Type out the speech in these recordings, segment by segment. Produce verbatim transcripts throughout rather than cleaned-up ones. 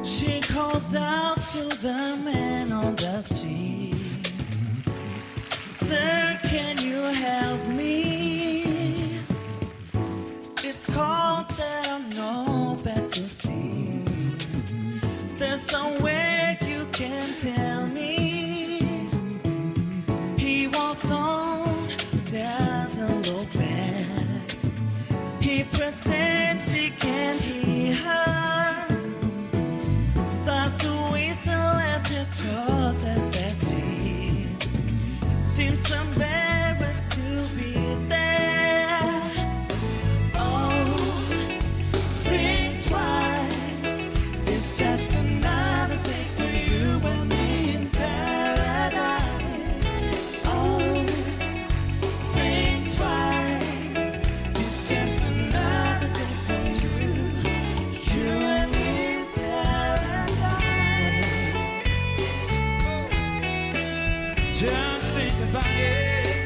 She calls out to the man on the street. Sir, can you help me? It's cold that I'm no bed to sleep. Is there somewhere you can tell me? He walks on, doesn't look back. He pretends she can't hear her. Starts to whistle as he crosses the street. Seems embarrassed to be there. Oh, think twice. It's just another day for you and me in paradise. Oh, think twice. It's just another day for you, you and me in paradise. Just think about it.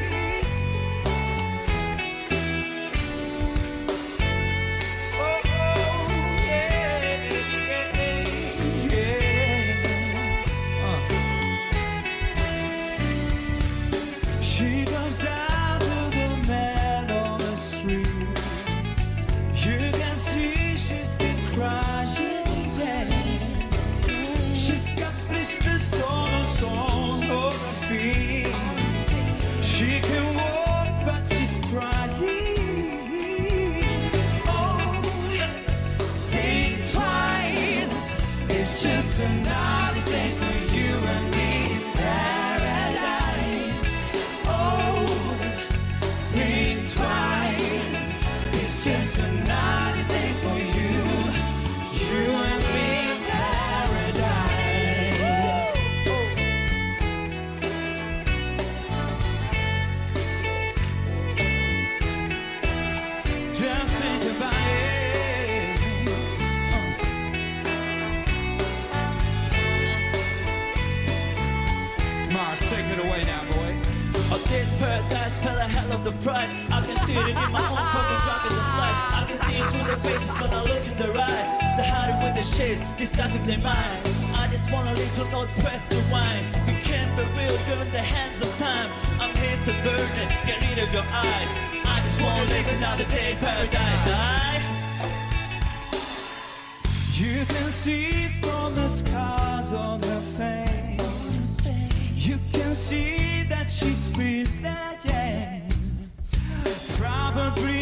She goes down to the man on the street. You can see she's been crying, yeah. She's got blisters on her soles, on her feet. She can walk, but she's crying. Oh, think twice. It's just another day for you and me in paradise. Oh, think twice. It's just another day for you, you and me in paradise. Just think about it. Mars, take it away now, boy. Oh, this paradise, pay a hell of the price. I can see it in my own cousin dropping the slice. I can see it through their faces when I look in their eyes. The hiding with the shades, discussing their minds. I just wanna leave the note, press rewind. You can't be real, you're in the hands of time. I'm here to burn it, get rid of your eyes. I just wanna live another day in paradise. I You can see from the scars on her face. You can see that she's breathed that, yeah. Probably